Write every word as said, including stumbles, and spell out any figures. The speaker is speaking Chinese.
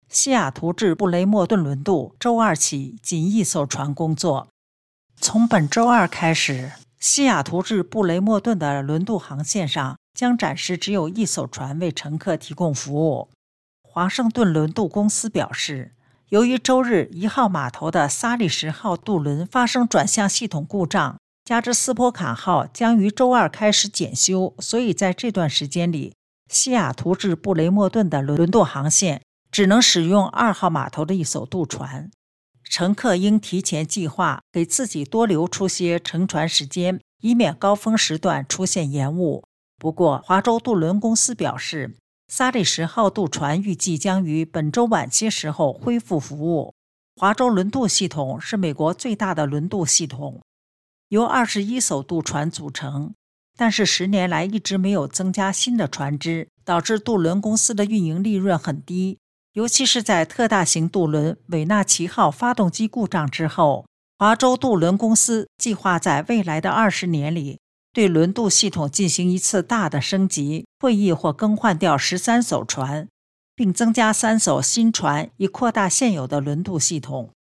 西雅图至布雷默顿轮渡周二起仅一艘船工作。从本周二开始，西雅图至布雷默顿的轮渡航线上将暂时只有一艘船为乘客提供服务。华盛顿轮渡公司表示，由于周日一号码头的萨利什号渡轮发生转向系统故障，加之斯波坎号将于周二开始检修，所以在这段时间里，西雅图至布雷默顿的轮渡航线只能使用二号码头的一艘渡船。乘客应提前计划，给自己多留出些乘船时间，以免高峰时段出现延误。不过，华州渡轮公司表示，萨利什号渡船预计将于本周晚些时候恢复服务。华州轮渡系统是美国最大的轮渡系统，由二十一艘渡船组成，但是十年来一直没有增加新的船只，导致渡轮公司的运营利润很低。尤其是在特大型渡轮韦纳奇号发动机故障之后，华州渡轮公司计划在未来的二十年里对轮渡系统进行一次大的升级，会议或更换掉十三艘船，并增加三艘新船以扩大现有的轮渡系统。